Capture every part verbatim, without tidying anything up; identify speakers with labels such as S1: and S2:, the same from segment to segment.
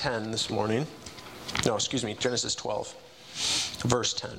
S1: ten this morning. No, excuse me, Genesis twelve, verse ten.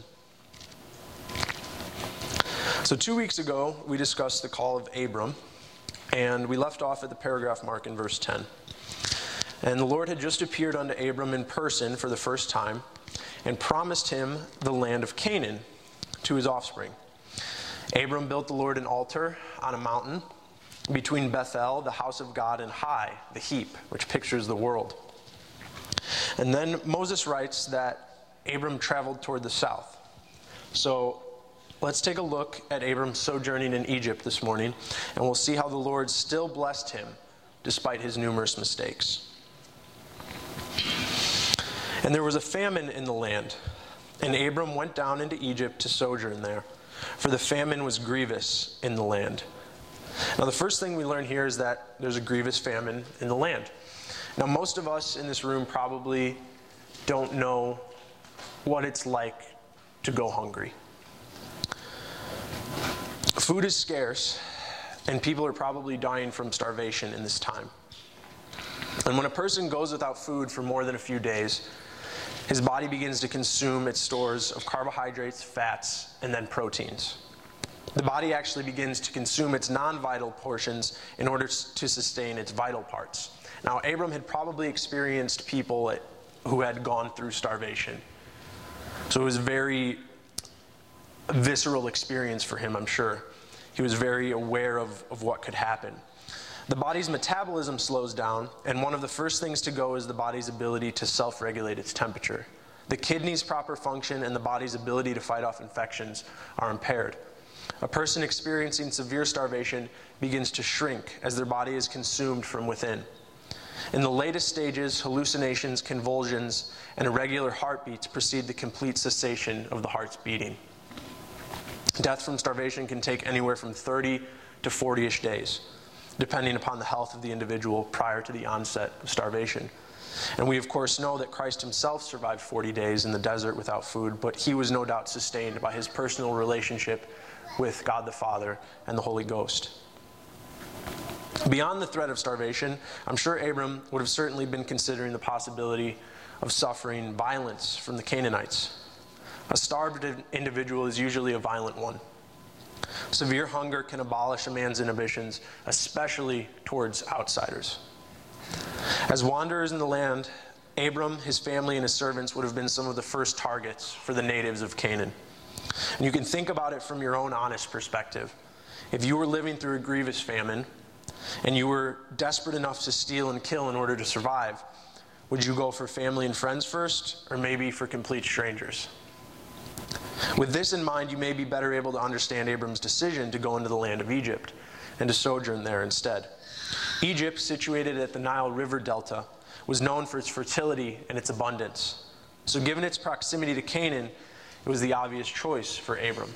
S1: So two weeks ago, we discussed the call of Abram, and we left off at the paragraph mark in verse ten. And the Lord had just appeared unto Abram in person for the first time, and promised him the land of Canaan to his offspring. Abram built the Lord an altar on a mountain between Bethel, the house of God, and Hai, the heap, which pictures the world. And then Moses writes that Abram traveled toward the south. So let's take a look at Abram sojourning in Egypt this morning, and we'll see how the Lord still blessed him despite his numerous mistakes. And there was a famine in the land, and Abram went down into Egypt to sojourn there, for the famine was grievous in the land. Now, the first thing we learn here is that there's a grievous famine in the land. Now, most of us in this room probably don't know what it's like to go hungry. Food is scarce, and people are probably dying from starvation in this time. And when a person goes without food for more than a few days, his body begins to consume its stores of carbohydrates, fats, and then proteins. The body actually begins to consume its non-vital portions in order to sustain its vital parts. Now, Abram had probably experienced people who had gone through starvation. So it was a very visceral experience for him, I'm sure. He was very aware of, of what could happen. The body's metabolism slows down, and one of the first things to go is the body's ability to self-regulate its temperature. The kidney's proper function and the body's ability to fight off infections are impaired. A person experiencing severe starvation begins to shrink as their body is consumed from within. In the latest stages, hallucinations, convulsions, and irregular heartbeats precede the complete cessation of the heart's beating. Death from starvation can take anywhere from thirty to forty-ish days, depending upon the health of the individual prior to the onset of starvation. And we, of course, know that Christ himself survived forty days in the desert without food, but he was no doubt sustained by his personal relationship with God the Father and the Holy Ghost. Beyond the threat of starvation, I'm sure Abram would have certainly been considering the possibility of suffering violence from the Canaanites. A starved individual is usually a violent one. Severe hunger can abolish a man's inhibitions, especially towards outsiders. As wanderers in the land, Abram, his family, and his servants would have been some of the first targets for the natives of Canaan. And you can think about it from your own honest perspective. If you were living through a grievous famine, and you were desperate enough to steal and kill in order to survive, would you go for family and friends first, or maybe for complete strangers? With this in mind, you may be better able to understand Abram's decision to go into the land of Egypt and to sojourn there instead. Egypt, situated at the Nile River Delta, was known for its fertility and its abundance. So given its proximity to Canaan, it was the obvious choice for Abram.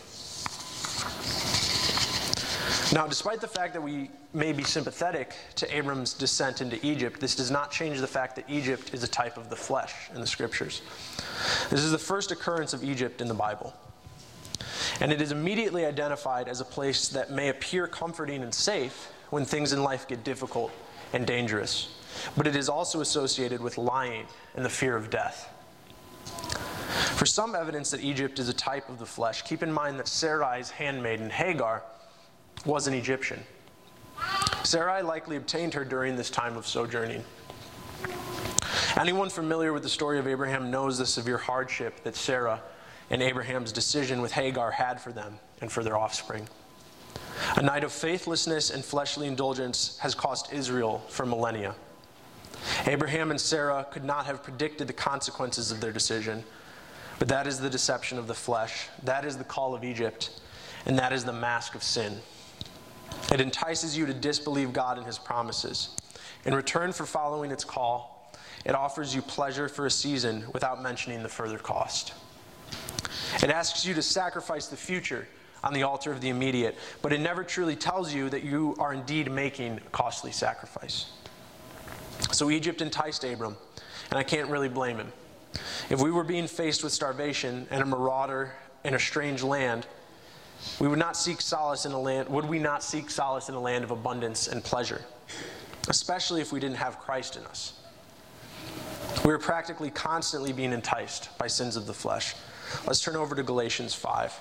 S1: Now, despite the fact that we may be sympathetic to Abram's descent into Egypt, this does not change the fact that Egypt is a type of the flesh in the Scriptures. This is the first occurrence of Egypt in the Bible. And it is immediately identified as a place that may appear comforting and safe when things in life get difficult and dangerous. But it is also associated with lying and the fear of death. For some evidence that Egypt is a type of the flesh, keep in mind that Sarai's handmaiden, Hagar, was an Egyptian. Sarai likely obtained her during this time of sojourning. Anyone familiar with the story of Abraham knows the severe hardship that Sarah and Abraham's decision with Hagar had for them and for their offspring. A night of faithlessness and fleshly indulgence has cost Israel for millennia. Abraham and Sarah could not have predicted the consequences of their decision, but that is the deception of the flesh, that is the call of Egypt, and that is the mask of sin. It entices you to disbelieve God and his promises. In return for following its call, it offers you pleasure for a season without mentioning the further cost. It asks you to sacrifice the future on the altar of the immediate, but it never truly tells you that you are indeed making a costly sacrifice. So Egypt enticed Abram, and I can't really blame him. If we were being faced with starvation and a marauder in a strange land, we would not seek solace in a land, would we not seek solace in a land of abundance and pleasure, especially if we didn't have Christ in us. We We are practically constantly being enticed by sins of the flesh. Let's turn over to Galatians five.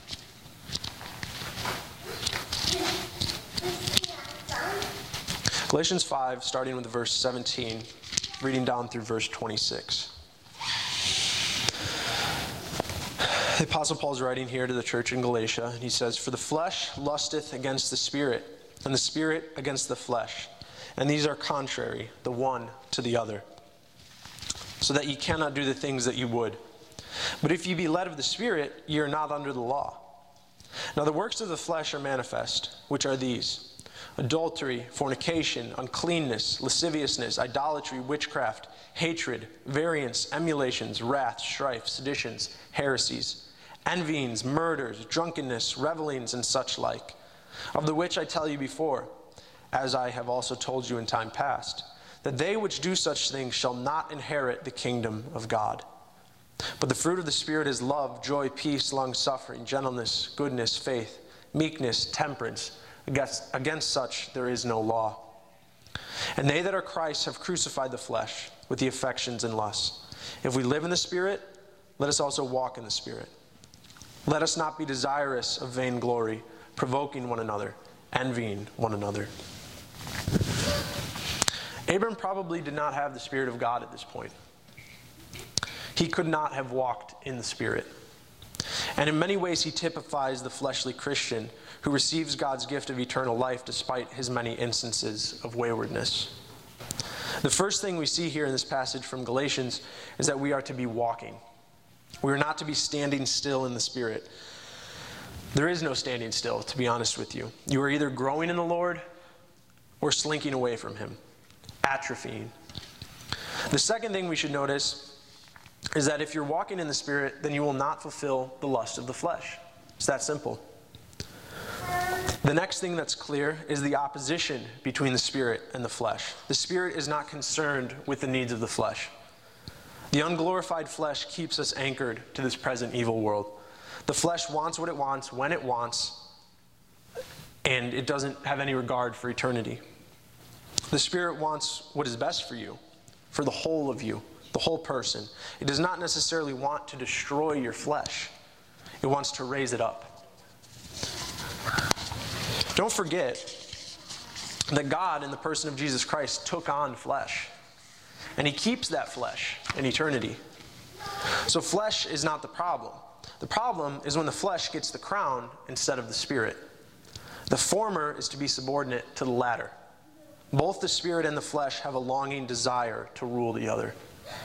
S1: Galatians five, starting with verse seventeen, reading down through verse twenty-six. The Apostle Paul is writing here to the church in Galatia, and he says, "For the flesh lusteth against the Spirit, and the Spirit against the flesh. And these are contrary, the one to the other, so that ye cannot do the things that you would. But if ye be led of the Spirit, ye are not under the law. Now the works of the flesh are manifest, which are these: adultery, fornication, uncleanness, lasciviousness, idolatry, witchcraft, hatred, variance, emulations, wrath, strife, seditions, heresies, envyings, murders, drunkenness, revellings, and such like, of the which I tell you before, as I have also told you in time past, that they which do such things shall not inherit the kingdom of God. But the fruit of the Spirit is love, joy, peace, long-suffering, gentleness, goodness, faith, meekness, temperance. Against, against such there is no law. And they that are Christ have crucified the flesh with the affections and lusts. If we live in the Spirit, let us also walk in the Spirit. Let us not be desirous of vainglory, provoking one another, envying one another." Abram probably did not have the Spirit of God at this point. He could not have walked in the Spirit. And in many ways he typifies the fleshly Christian who receives God's gift of eternal life despite his many instances of waywardness. The first thing we see here in this passage from Galatians is that we are to be walking. We are not to be standing still in the Spirit. There is no standing still, to be honest with you. You are either growing in the Lord or slinking away from Him, atrophying. The second thing we should notice is that if you're walking in the Spirit, then you will not fulfill the lust of the flesh. It's that simple. The next thing that's clear is the opposition between the Spirit and the flesh. The Spirit is not concerned with the needs of the flesh. The unglorified flesh keeps us anchored to this present evil world. The flesh wants what it wants, when it wants, and it doesn't have any regard for eternity. The Spirit wants what is best for you, for the whole of you, the whole person. It does not necessarily want to destroy your flesh. It wants to raise it up. Don't forget that God, in the person of Jesus Christ, took on flesh. And He keeps that flesh in eternity. So flesh is not the problem. The problem is when the flesh gets the crown instead of the Spirit. The former is to be subordinate to the latter. Both the Spirit and the flesh have a longing desire to rule the other.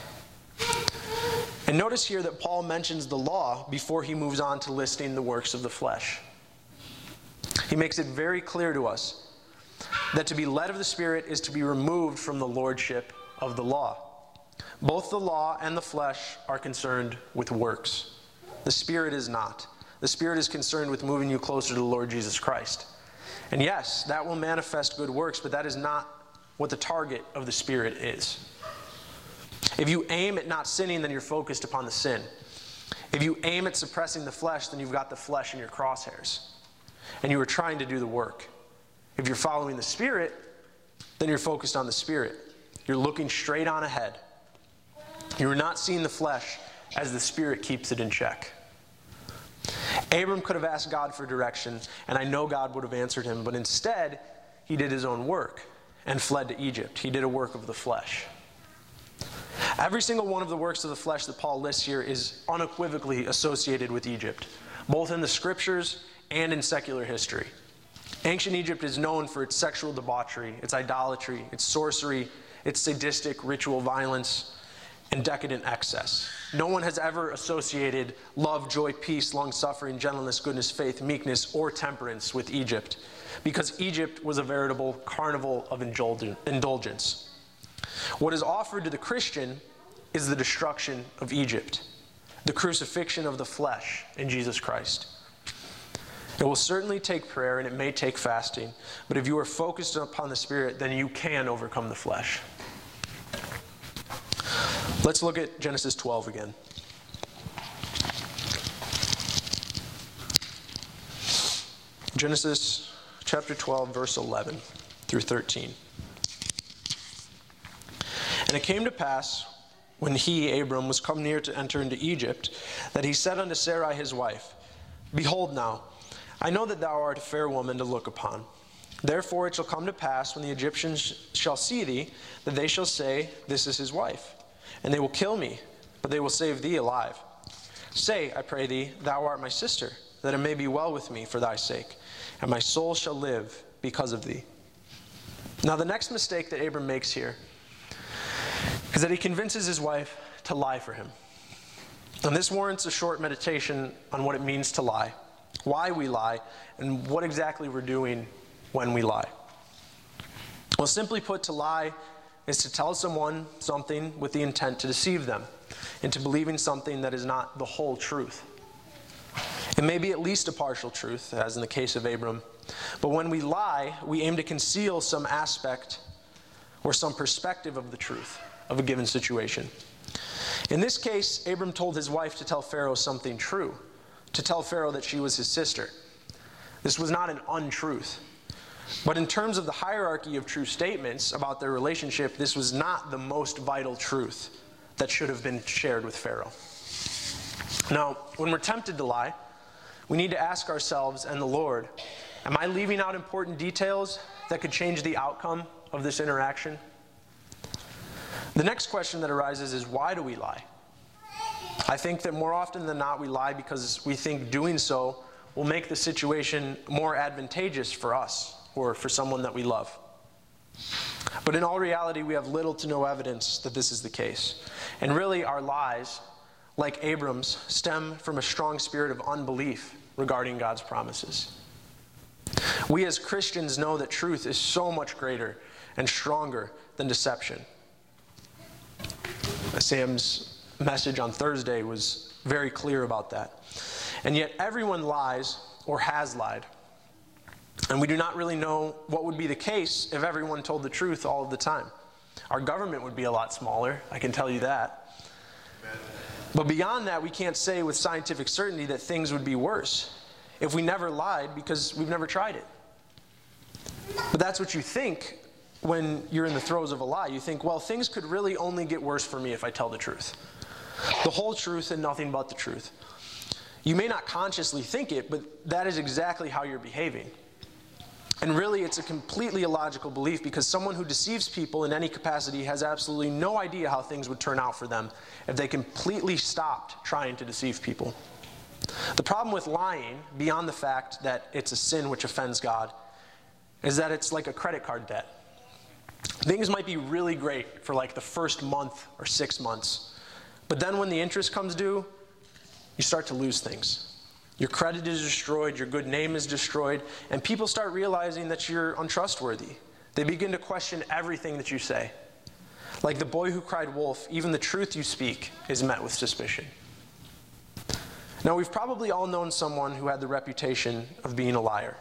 S1: And notice here that Paul mentions the law before he moves on to listing the works of the flesh. He makes it very clear to us that to be led of the Spirit is to be removed from the lordship of the law. Both the law and the flesh are concerned with works. The Spirit is not. The Spirit is concerned with moving you closer to the Lord Jesus Christ. And yes, that will manifest good works, but that is not what the target of the Spirit is. If you aim at not sinning, then you're focused upon the sin. If you aim at suppressing the flesh, then you've got the flesh in your crosshairs. And you are trying to do the work. If you're following the Spirit, then you're focused on the Spirit. You're looking straight on ahead. You're not seeing the flesh as the Spirit keeps it in check. Abram could have asked God for direction, and I know God would have answered him, but instead, he did his own work and fled to Egypt. He did a work of the flesh. Every single one of the works of the flesh that Paul lists here is unequivocally associated with Egypt, both in the scriptures and in secular history. Ancient Egypt is known for its sexual debauchery, its idolatry, its sorcery, its sadistic ritual violence, and decadent excess. No one has ever associated love, joy, peace, long-suffering, gentleness, goodness, faith, meekness, or temperance with Egypt, because Egypt was a veritable carnival of indulgence. What is offered to the Christian is the destruction of Egypt, the crucifixion of the flesh in Jesus Christ. It will certainly take prayer and it may take fasting, but if you are focused upon the Spirit, then you can overcome the flesh. Let's look at Genesis twelve again. Genesis chapter twelve, verse eleven through thirteen. And it came to pass, when he, Abram, was come near to enter into Egypt, that he said unto Sarai his wife, Behold now, I know that thou art a fair woman to look upon. Therefore it shall come to pass, when the Egyptians shall see thee, that they shall say, This is his wife. And they will kill me, but they will save thee alive. Say, I pray thee, thou art my sister, that it may be well with me for thy sake, and my soul shall live because of thee. Now the next mistake that Abram makes here is that he convinces his wife to lie for him. And this warrants a short meditation on what it means to lie, why we lie, and what exactly we're doing when we lie. Well, simply put, to lie is to tell someone something with the intent to deceive them into believing something that is not the whole truth. It may be at least a partial truth, as in the case of Abram, but when we lie, we aim to conceal some aspect or some perspective of the truth of a given situation. In this case, Abram told his wife to tell Pharaoh something true, to tell Pharaoh that she was his sister. This was not an untruth. But in terms of the hierarchy of true statements about their relationship, this was not the most vital truth that should have been shared with Pharaoh. Now, when we're tempted to lie, we need to ask ourselves and the Lord, am I leaving out important details that could change the outcome of this interaction? The next question that arises is, why do we lie? I think that more often than not we lie because we think doing so will make the situation more advantageous for us or for someone that we love. But in all reality, we have little to no evidence that this is the case. And really, our lies, like Abram's, stem from a strong spirit of unbelief regarding God's promises. We as Christians know that truth is so much greater and stronger than deception. Sam's message on Thursday was very clear about that. And yet everyone lies or has lied. And we do not really know what would be the case if everyone told the truth all of the time. Our government would be a lot smaller, I can tell you that. But beyond that, we can't say with scientific certainty that things would be worse if we never lied because we've never tried it. But that's what you think when you're in the throes of a lie. You think, well, things could really only get worse for me if I tell the truth. The whole truth and nothing but the truth. You may not consciously think it, but that is exactly how you're behaving. And really, it's a completely illogical belief because someone who deceives people in any capacity has absolutely no idea how things would turn out for them if they completely stopped trying to deceive people. The problem with lying, beyond the fact that it's a sin which offends God, is that it's like a credit card debt. Things might be really great for like the first month or six months, but then when the interest comes due, you start to lose things. Your credit is destroyed, your good name is destroyed, and people start realizing that you're untrustworthy. They begin to question everything that you say. Like the boy who cried wolf, even the truth you speak is met with suspicion. Now, we've probably all known someone who had the reputation of being a liar.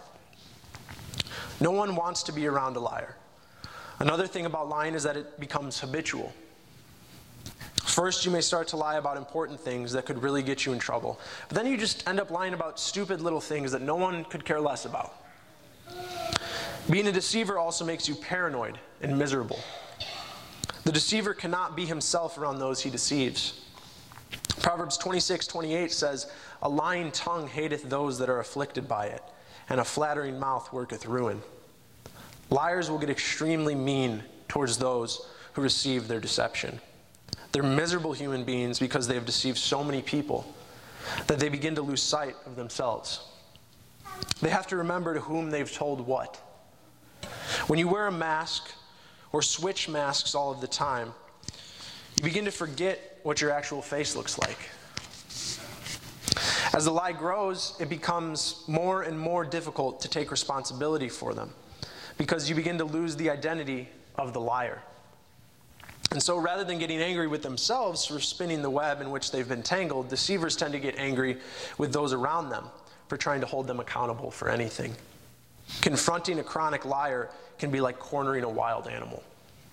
S1: No one wants to be around a liar. Another thing about lying is that it becomes habitual. First, you may start to lie about important things that could really get you in trouble. But then you just end up lying about stupid little things that no one could care less about. Being a deceiver also makes you paranoid and miserable. The deceiver cannot be himself around those he deceives. Proverbs twenty-six twenty-eight says, "A lying tongue hateth those that are afflicted by it, and a flattering mouth worketh ruin." Liars will get extremely mean towards those who receive their deception. They're miserable human beings because they have deceived so many people that they begin to lose sight of themselves. They have to remember to whom they've told what. When you wear a mask or switch masks all of the time, you begin to forget what your actual face looks like. As the lie grows, it becomes more and more difficult to take responsibility for them because you begin to lose the identity of the liar. And so rather than getting angry with themselves for spinning the web in which they've been tangled, deceivers tend to get angry with those around them for trying to hold them accountable for anything. Confronting a chronic liar can be like cornering a wild animal.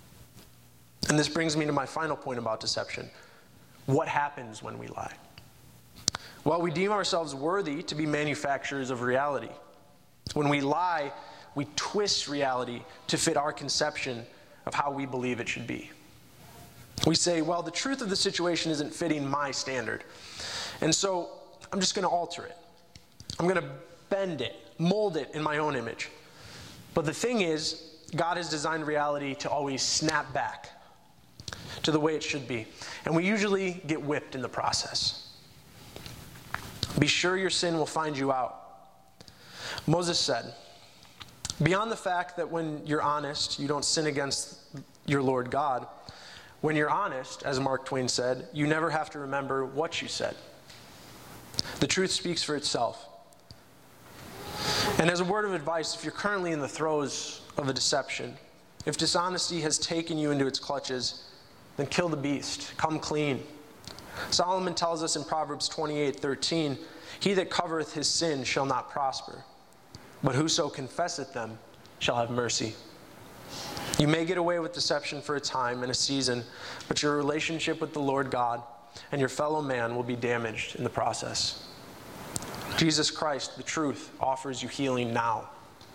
S1: And this brings me to my final point about deception. What happens when we lie? Well, we deem ourselves worthy to be manufacturers of reality. When we lie, we twist reality to fit our conception of how we believe it should be. We say, well, the truth of the situation isn't fitting my standard, and so I'm just going to alter it. I'm going to bend it, mold it in my own image. But the thing is, God has designed reality to always snap back to the way it should be. And we usually get whipped in the process. Be sure your sin will find you out. Moses said, beyond the fact that when you're honest, you don't sin against your Lord God, when you're honest, as Mark Twain said, you never have to remember what you said. The truth speaks for itself. And as a word of advice, if you're currently in the throes of a deception, if dishonesty has taken you into its clutches, then kill the beast. Come clean. Solomon tells us in Proverbs twenty-eight thirteen, he that covereth his sin shall not prosper, but whoso confesseth them shall have mercy. You may get away with deception for a time and a season, but your relationship with the Lord God and your fellow man will be damaged in the process. Jesus Christ, the truth, offers you healing now.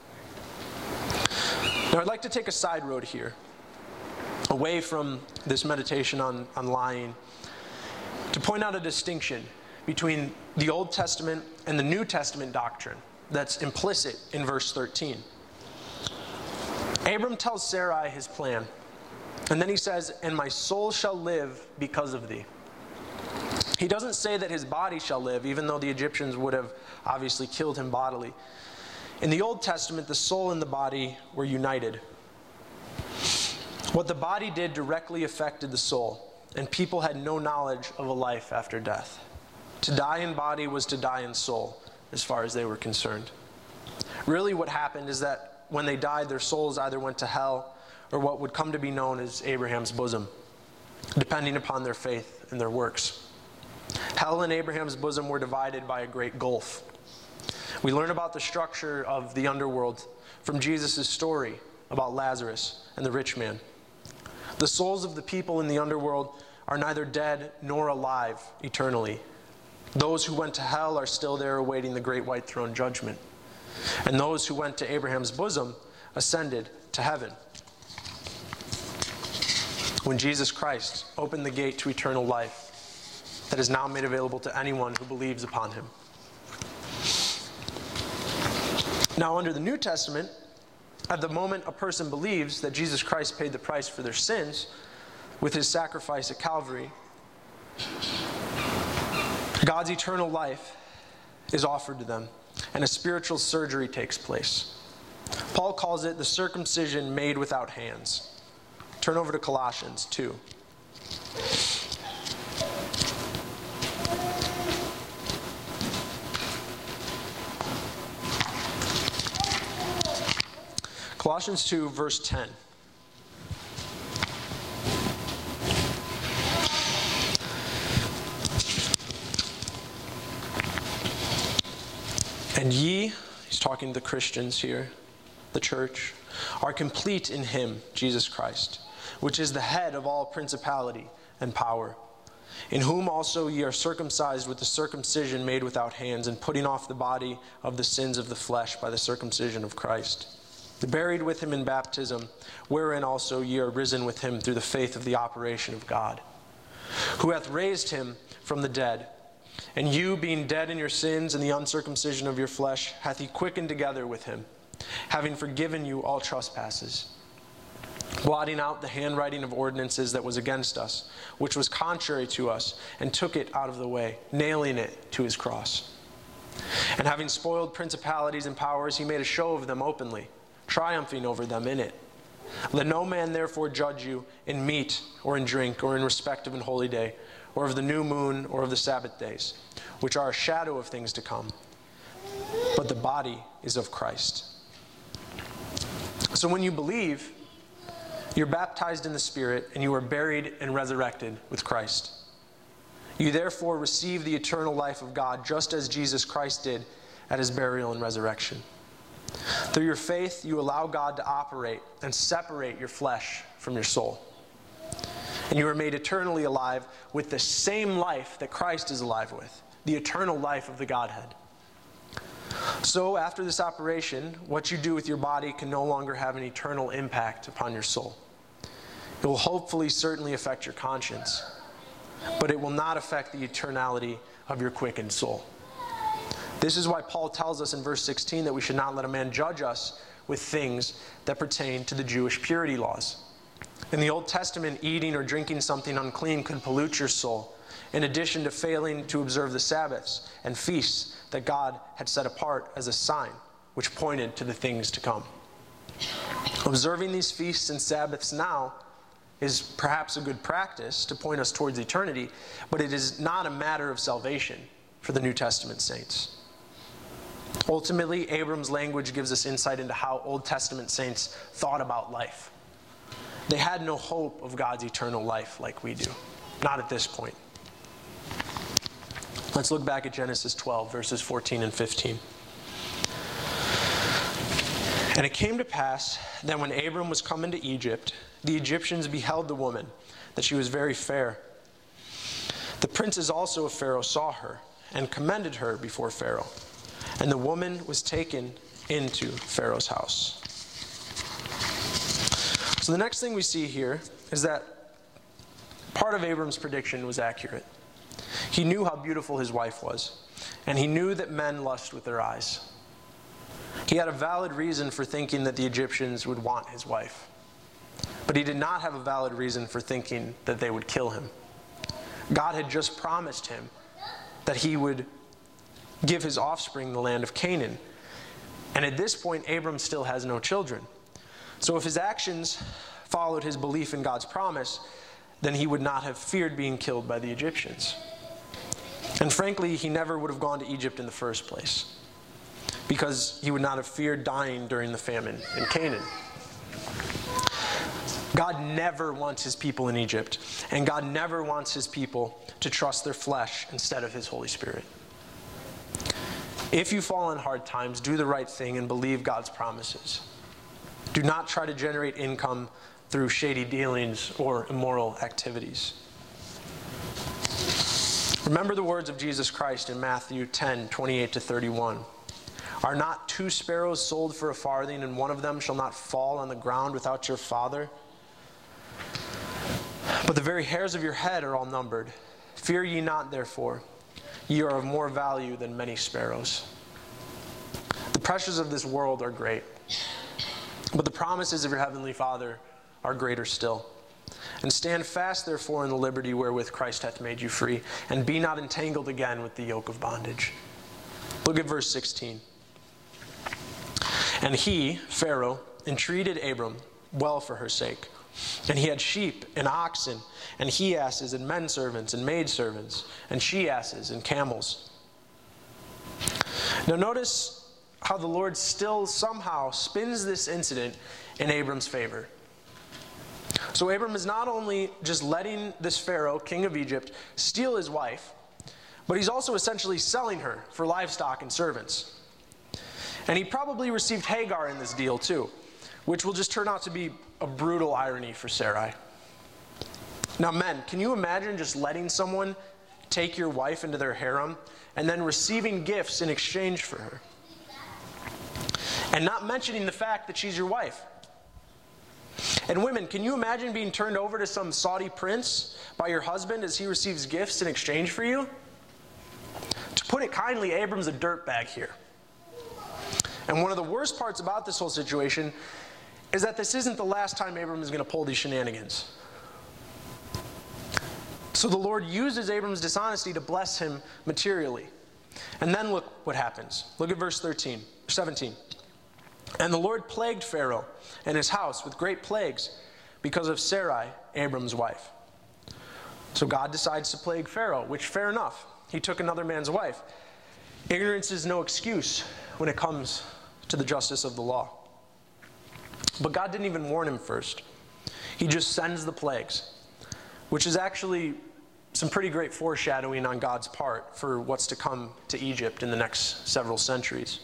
S1: Now, I'd like to take a side road here, away from this meditation on, on lying, to point out a distinction between the Old Testament and the New Testament doctrine that's implicit in verse thirteen. Abram tells Sarai his plan, and then he says, and my soul shall live because of thee. He doesn't say that his body shall live, even though the Egyptians would have obviously killed him bodily. In the Old Testament, the soul and the body were united. What the body did directly affected the soul, and people had no knowledge of a life after death. To die in body was to die in soul, as far as they were concerned. Really what happened is that when they died, their souls either went to hell or what would come to be known as Abraham's bosom, depending upon their faith and their works. Hell and Abraham's bosom were divided by a great gulf. We learn about the structure of the underworld from Jesus' story about Lazarus and the rich man. The souls of the people in the underworld are neither dead nor alive eternally. Those who went to hell are still there awaiting the great white throne judgment. And those who went to Abraham's bosom ascended to heaven when Jesus Christ opened the gate to eternal life that is now made available to anyone who believes upon him. Now, under the New Testament, at the moment a person believes that Jesus Christ paid the price for their sins with his sacrifice at Calvary, God's eternal life is offered to them, and a spiritual surgery takes place. Paul calls it the circumcision made without hands. Turn over to Colossians two. Colossians two, verse ten. And ye, he's talking to the Christians here, the church, are complete in him, Jesus Christ, which is the head of all principality and power, in whom also ye are circumcised with the circumcision made without hands, and putting off the body of the sins of the flesh by the circumcision of Christ, buried with him in baptism, wherein also ye are risen with him through the faith of the operation of God, who hath raised him from the dead. And you, being dead in your sins and the uncircumcision of your flesh, hath he quickened together with him, having forgiven you all trespasses, blotting out the handwriting of ordinances that was against us, which was contrary to us, and took it out of the way, nailing it to his cross. And having spoiled principalities and powers, he made a show of them openly, triumphing over them in it. Let no man therefore judge you in meat or in drink or in respect of an holy day, or of the new moon or of the Sabbath days, which are a shadow of things to come. But the body is of Christ. So when you believe, you're baptized in the Spirit, and you are buried and resurrected with Christ. You therefore receive the eternal life of God, just as Jesus Christ did at his burial and resurrection. Through your faith, you allow God to operate and separate your flesh from your soul. And you are made eternally alive with the same life that Christ is alive with, the eternal life of the Godhead. So after this operation, what you do with your body can no longer have an eternal impact upon your soul. It will hopefully certainly affect your conscience, but it will not affect the eternality of your quickened soul. This is why Paul tells us in verse sixteen that we should not let a man judge us with things that pertain to the Jewish purity laws. In the Old Testament, eating or drinking something unclean could pollute your soul, in addition to failing to observe the Sabbaths and feasts that God had set apart as a sign, which pointed to the things to come. Observing these feasts and Sabbaths now is perhaps a good practice to point us towards eternity, but it is not a matter of salvation for the New Testament saints. Ultimately, Abram's language gives us insight into how Old Testament saints thought about life. They had no hope of God's eternal life like we do. Not at this point. Let's look back at Genesis twelve, verses fourteen and fifteen. And it came to pass that when Abram was come into Egypt, the Egyptians beheld the woman, that she was very fair. The princes also of Pharaoh saw her, and commended her before Pharaoh. And the woman was taken into Pharaoh's house. So the next thing we see here is that part of Abram's prediction was accurate. He knew how beautiful his wife was, and he knew that men lust with their eyes. He had a valid reason for thinking that the Egyptians would want his wife, but he did not have a valid reason for thinking that they would kill him. God had just promised him that he would give his offspring the land of Canaan. And at this point, Abram still has no children. So if his actions followed his belief in God's promise, then he would not have feared being killed by the Egyptians. And frankly, he never would have gone to Egypt in the first place, because he would not have feared dying during the famine in Canaan. God never wants his people in Egypt, and God never wants his people to trust their flesh instead of his Holy Spirit. If you fall on hard times, do the right thing and believe God's promises. Do not try to generate income through shady dealings or immoral activities. Remember the words of Jesus Christ in Matthew ten, twenty-eight to thirty-one. Are not two sparrows sold for a farthing, and one of them shall not fall on the ground without your Father? But the very hairs of your head are all numbered. Fear ye not, therefore. Ye are of more value than many sparrows. The pressures of this world are great, but the promises of your heavenly Father are greater still. And stand fast, therefore, in the liberty wherewith Christ hath made you free, and be not entangled again with the yoke of bondage. Look at verse sixteen. And he, Pharaoh, entreated Abram well for her sake. And he had sheep and oxen, and he-asses, and men-servants, and maid-servants, and she-asses, and camels. Now notice how the Lord still somehow spins this incident in Abram's favor. So Abram is not only just letting this Pharaoh, king of Egypt, steal his wife, but he's also essentially selling her for livestock and servants. And he probably received Hagar in this deal too, which will just turn out to be a brutal irony for Sarai. Now men, can you imagine just letting someone take your wife into their harem and then receiving gifts in exchange for her? And not mentioning the fact that she's your wife. And women, can you imagine being turned over to some Saudi prince by your husband as he receives gifts in exchange for you? To put it kindly, Abram's a dirtbag here. And one of the worst parts about this whole situation is that this isn't the last time Abram is going to pull these shenanigans. So the Lord uses Abram's dishonesty to bless him materially. And then look what happens. Look at verse thirteen, seventeen. And the Lord plagued Pharaoh and his house with great plagues because of Sarai, Abram's wife. So God decides to plague Pharaoh, which fair enough. He took another man's wife. Ignorance is no excuse when it comes to the justice of the law. But God didn't even warn him first. He just sends the plagues, which is actually some pretty great foreshadowing on God's part for what's to come to Egypt in the next several centuries.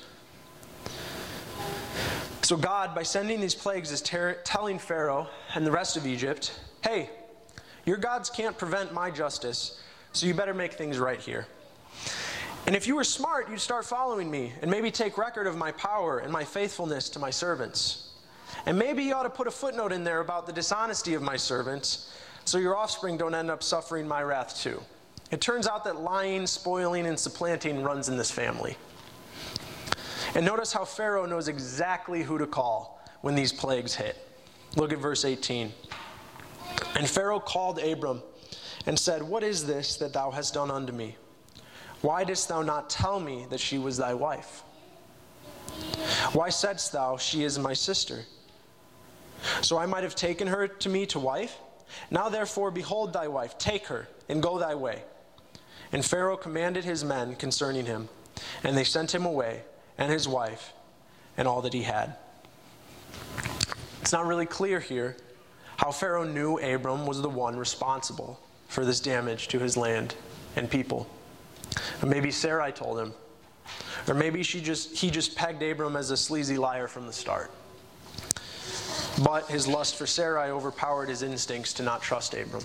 S1: So God, by sending these plagues, is ter- telling Pharaoh and the rest of Egypt, hey, your gods can't prevent my justice, so you better make things right here. And if you were smart, you'd start following me and maybe take record of my power and my faithfulness to my servants. And maybe you ought to put a footnote in there about the dishonesty of my servants, so your offspring don't end up suffering my wrath too. It turns out that lying, spoiling, and supplanting runs in this family. And notice how Pharaoh knows exactly who to call when these plagues hit. Look at verse eighteen. And Pharaoh called Abram and said, "What is this that thou hast done unto me? Why didst thou not tell me that she was thy wife? Why saidst thou, she is my sister? So I might have taken her to me to wife? Now therefore, behold thy wife, take her, and go thy way." And Pharaoh commanded his men concerning him, and they sent him away, and his wife, and all that he had. It's not really clear here how Pharaoh knew Abram was the one responsible for this damage to his land and people. Or maybe Sarai told him. Or maybe she just he just pegged Abram as a sleazy liar from the start. But his lust for Sarai overpowered his instincts to not trust Abram.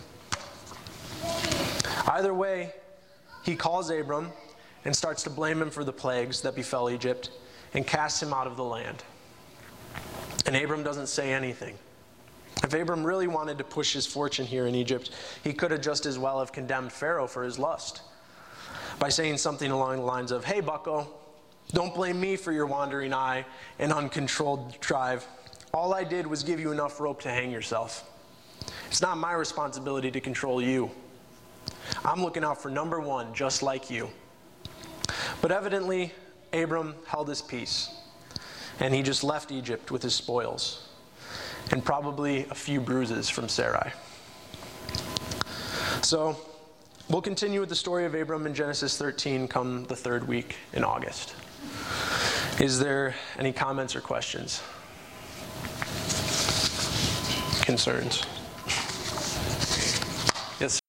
S1: Either way, he calls Abram and starts to blame him for the plagues that befell Egypt and casts him out of the land. And Abram doesn't say anything. If Abram really wanted to push his fortune here in Egypt, he could have just as well have condemned Pharaoh for his lust by saying something along the lines of, "Hey, bucko, don't blame me for your wandering eye and uncontrolled drive. All I did was give you enough rope to hang yourself. It's not my responsibility to control you. I'm looking out for number one, just like you." But evidently, Abram held his peace, and he just left Egypt with his spoils, and probably a few bruises from Sarai. So, we'll continue with the story of Abram in Genesis thirteen come the third week in August. Is there any comments or questions? Concerns?